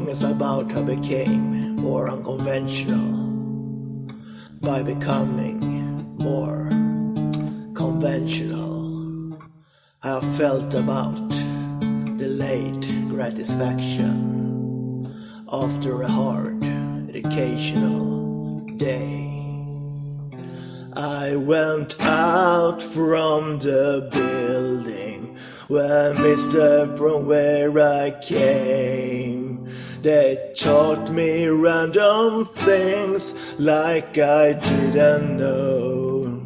is about how I became more unconventional by becoming more conventional. How I felt about delayed gratification after a hard educational day. I went out from the building when Mister from where I came. They taught me random things like I didn't know.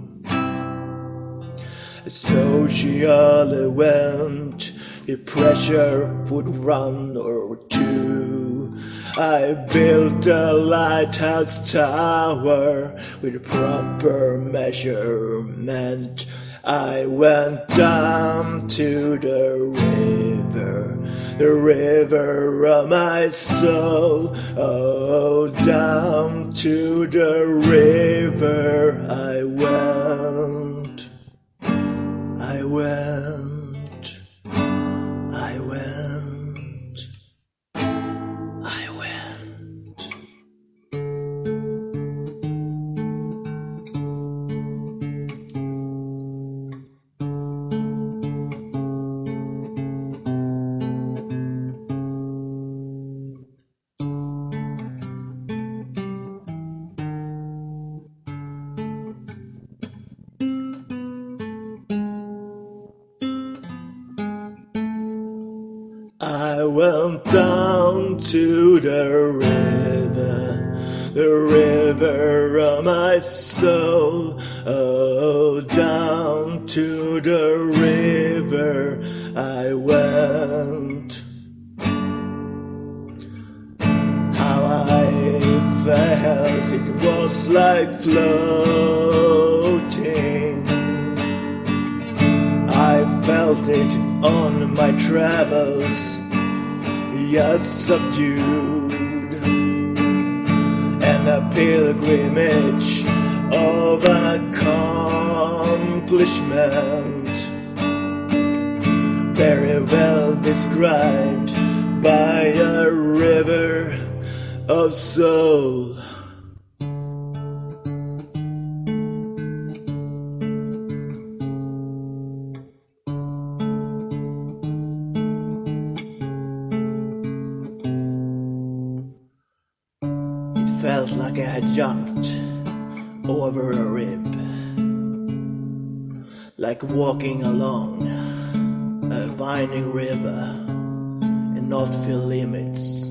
Socially went, the pressure would run or two. I built a lighthouse tower with proper measurement. I went down to the river of my soul. Oh, down to the river I went. I went. I went. I went. I went down to the river of my soul. Oh, down to the river I went. How I felt, it was like floating. I felt it on my travels, just subdued, and a pilgrimage of accomplishment, very well described by a river of soul. Felt like I had jumped over a rib, like walking along a winding river and not feel limits.